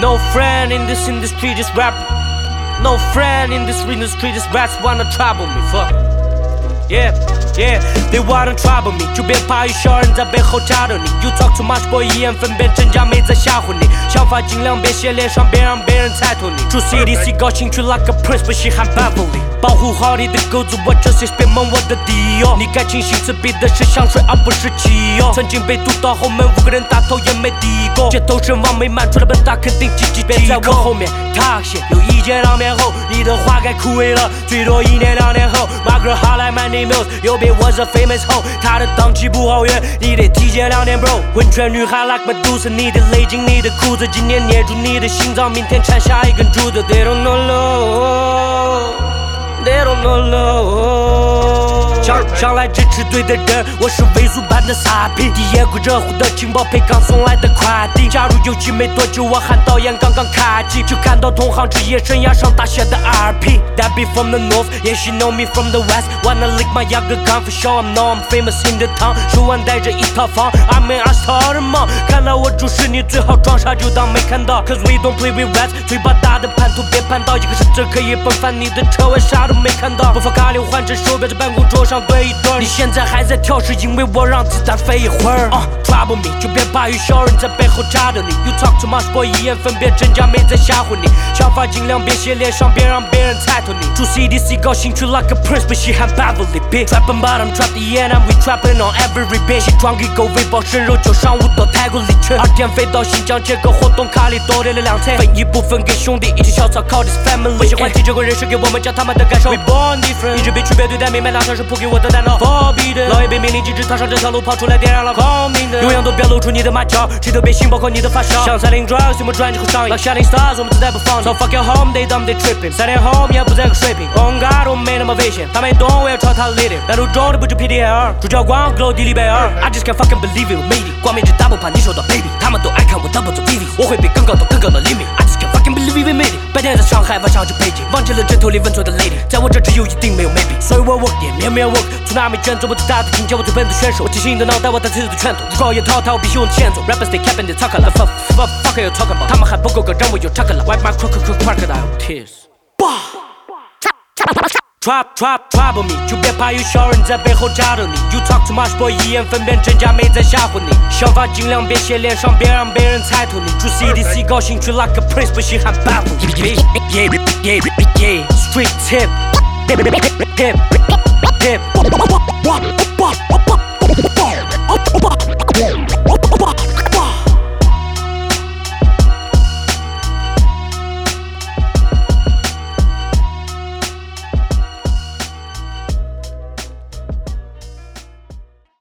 No friend in this industry, just rap. No friend in this industry, just raps wanna trouble me. Fuck. Yeah, they wanna trouble me， 就别怕有小人在背后扎着你。You talk too much， boy， 一眼分辨真假，没在吓唬你。想法尽量别写脸上，别让别人猜透你。住 CDC 高兴去 like a prince， 不稀罕 Beverly。保护好你的狗子，我这些别蒙我的底哦。你该庆幸自闭的是香水，而不是汽油。曾经被堵到后门，5个人打头也没敌过。街头神王没满出的笨蛋，肯定积极别在我后面 talk shit， 有意见当面后，你的话该枯萎了，最多1年2年后。My girl hot like my name is， 右边我是 famous hoe， 她的档期不好约，你得提前2年 bro。温泉女孩 like Medusa， 你得勒紧你的裤子，今年捏住你的心脏，明天缠下一根柱子。They don't know love。They don't know love。想来支持对的人，我是微速版的傻逼。第一个热乎的情报配刚送来的快递。加入游戏没多久，我喊导演刚刚开机，就看到同行职业生涯上大写的 RP。That be from the north， yeah she know me from the west。Wanna lick my younger gun for sure， I know I'm famous in the town。手腕带着一套房 ，I'm in a star 的梦。看到我注视你，最好装傻就当没看到。Cause we don't play with rats， 嘴巴大的叛徒别叛道，一个是这可以奔翻你的车，我啥都没看到。不发卡溜换成手表在办公桌上对一对。你现在还在跳，是因为我让子弹飞一会儿。Trouble me， 就别怕有小人在背后扎着你。You talk too much boy， 一眼分辨真假，没在吓唬你。想法尽量别写脸上，别让别人猜透你。住 CDC 高兴去 like a prince， 不稀罕 Beverly bitch。Trapping bottom trap the end and we trapping on every bitch。西装一狗喂饱生肉，就上午到泰国里去。2天飞到新疆，这个活动卡里多列了2菜，分一部分给兄弟，一起小草靠 this family。不喜欢听这个人是给我们讲他们的感受。We born different， 一直被区别对待，明白那场是谱给我的大脑。Forbidden， 老爷被命令禁止踏上这条路，跑出来点燃了光明灯。永远都别露出你的马脚，谁都别信，包括你的发梢。像3零 drugs， 有没有专辑和上瘾 ？Like shining stars， 我们自带不放。So fuck your home，they dumb they tripping。3年后你还不在个水平 ，On God， 我没那么危险。他没懂，我要朝他 lead it。难度中的不就 PDL， 主角光 glow 地里贝尔。I just can't fucking believe it， 我 made it。光面只打不怕你受到 baby， 他们都爱看我 double 做 VV， 我会比更高的limit。I just can't fucking believe we made it。白天在上海，晚上去北京，忘记了枕头里温存的 lady， 在我这只有一定没有 maybe， 所以我 work 也面面 work。从哪没卷走我最大的境界，我最笨的选手。我清醒的脑袋，我带自己的拳头。如果要淘汰，我必须往前走。Rappers they capping they talk a lot，fuck you talk about， 他们还不够格，让我有这个了。Wipe my crocodile tears。Trouble me， 就别怕有小人在背后扎着你。You talk too much boy， 一眼分辨真假，没在吓唬你。想法尽量别写脸上，别让别人猜透你。住 CDC 高兴去 like a prince， 不稀罕 Beverly。Yeah，street tip，hip。